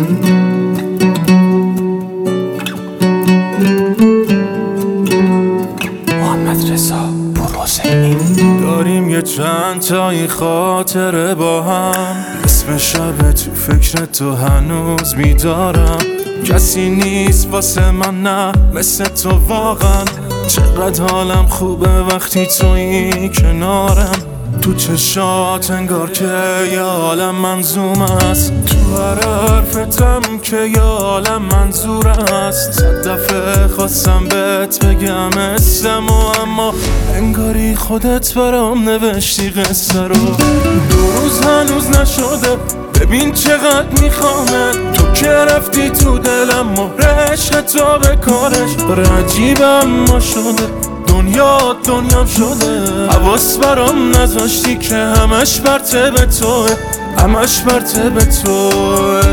داریم یه چند تایی خاطره با هم، اسم شب تو فکر تو هنوز میدارم. کسی نیست واسه من نه مثل تو واقعا. چقدر حالم خوبه وقتی تویی کنارم. تو چشات انگار که یه عالم منظوم است، تو هر حرفتم که یه عالم منظور است. صد دفعه خواستم بهت بگم اسم و اما انگاری خودت برام نوشتی قصه رو. 2 روز هنوز نشده ببین چقدر میخوامت. تو که رفتی تو دلم مهر عشق تا به کارش. عجیبم ما شده دنیام شده. حواس برام نذاشتی که همش برته به توه، همش برته به توه.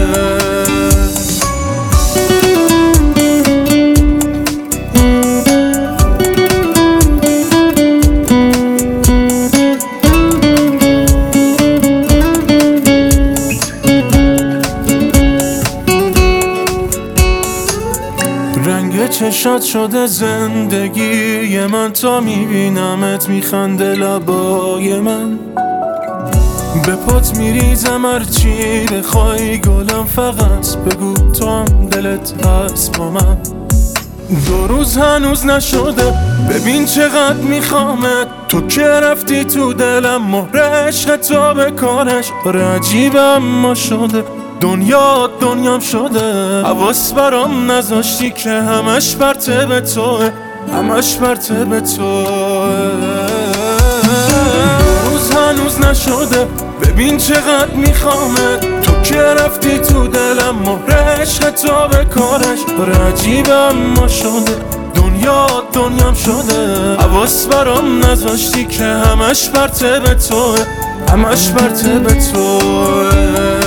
رنگ چشات شده زندگی من، تا میبینمت میخنده لبای من. به پات میریزم هرچی بخوای گلم، فقط بگو تو هم دلت هست با من. 2 روز هنوز نشده ببین چقدر میخوامت. تو که رفتی تو دلم مهر عشق تا به کارش. عجیبم ما شده دنیام شده. حواس برام نذاشتی که همش برته به توه، همش برته به توه. 2 روز هنوز نشده ببین چقدر میخوامت. تو که رفتی تو دلم مهر عشق تا به کارش. عجیبم ما شده دنیام شده. حواس برام نذاشتی که همش برته به توه، همش برته به توه.